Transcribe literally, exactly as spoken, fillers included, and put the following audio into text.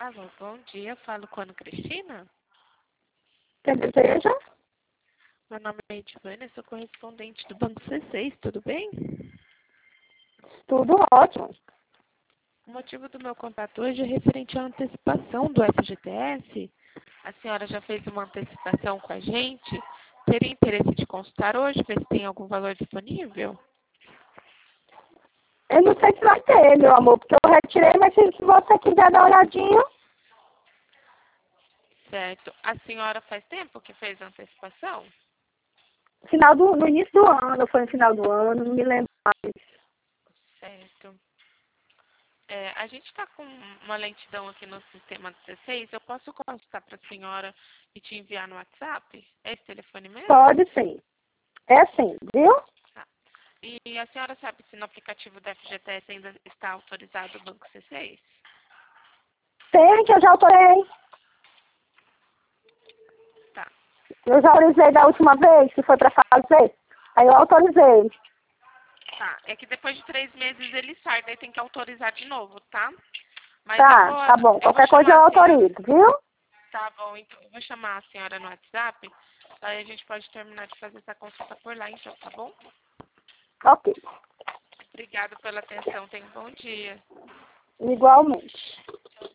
Alô, bom dia. Falo com a Ana Cristina. Quem deseja? Meu nome é Edvânia, sou correspondente do Banco C seis, tudo bem? Tudo ótimo. O motivo do meu contato hoje é referente à antecipação do F G T S. A senhora já fez uma antecipação com a gente? Teria interesse de consultar hoje, ver se tem algum valor disponível? Eu não sei se vai ter, meu amor, porque eu retirei, mas se você quiser dar uma olhadinha, Certo. A senhora faz tempo que fez a antecipação? final do, no início do ano, foi no final do ano, não me lembro mais. Certo. É, a gente está com uma lentidão aqui no sistema do C seis. Eu posso consultar para a senhora e te enviar no WhatsApp? É esse telefone mesmo? Pode sim. É sim, viu? Tá. E a senhora sabe se no aplicativo da F G T S ainda está autorizado o Banco C seis? Tem que eu já autorei. Tá. Eu já autorizei da última vez que foi para fazer. Aí eu autorizei. Tá. É que depois de três meses ele sai, daí tem que autorizar de novo, tá? Mas eu Tá, vou, tá bom. eu vou Qualquer coisa eu chamar a senhora. autorizo, viu? Tá bom, então eu vou chamar a senhora no WhatsApp. Aí a gente pode terminar de fazer essa consulta por lá, então, tá bom? Ok. Obrigada pela atenção. Tenha um bom dia. Igualmente.